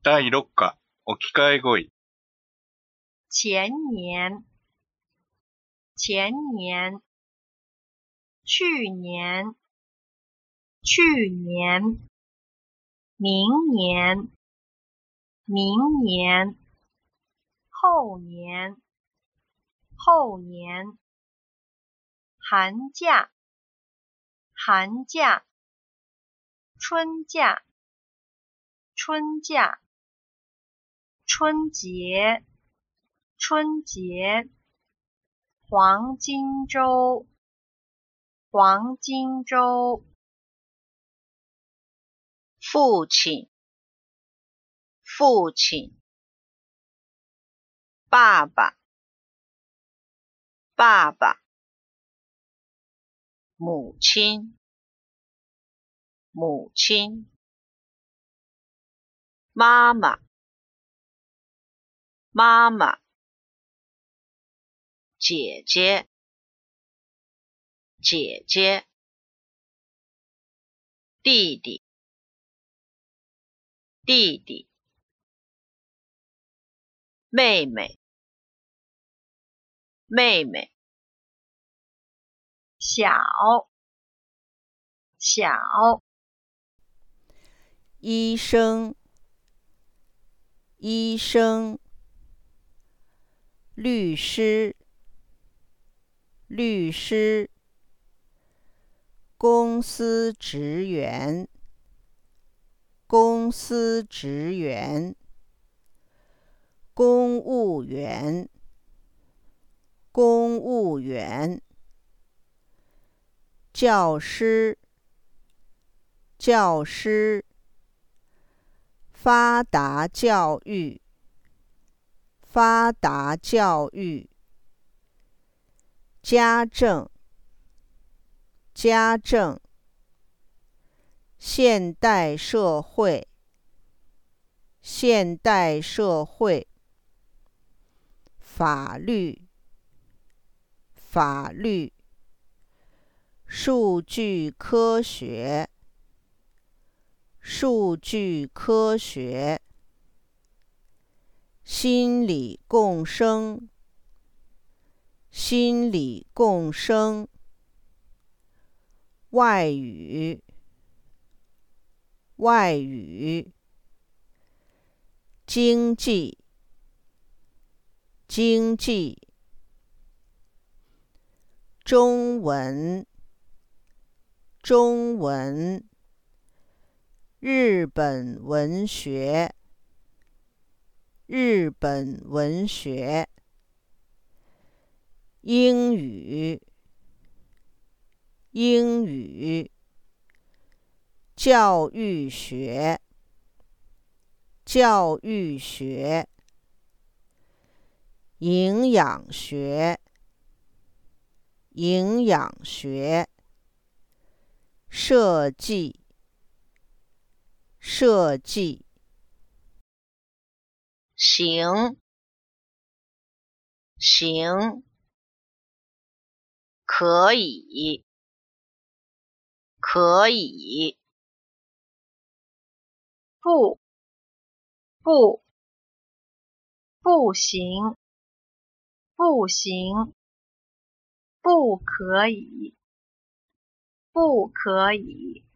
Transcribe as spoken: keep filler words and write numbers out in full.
だいろっか置き換え語彙。 前年，前年，去年，去年，明年，明年，后年，后年，寒假，寒假，春假，春假，春节，春节，黄金周，黄金周， 父亲，父亲，爸爸，爸爸，母亲，母亲，妈妈，妈妈，姐姐，姐姐，弟弟，弟弟，妹妹，妹妹， 小，小， 医生，医生，律师，律师，公司职员，公司职员，公务员，公务员，教师，教师，发达教育，发达教育，家政，家政，现代社会，现代社会，法律，法律，数据科学，数据科学，心理共生，心理共生，外语，外语，经济，经济，中文，中文，日本文学，日本文学，英语，英语，教育学，教育学，营养学，营养学，设计，设计， 行，行，可以，可以， 不，不，不行，不行，不可以，不可以。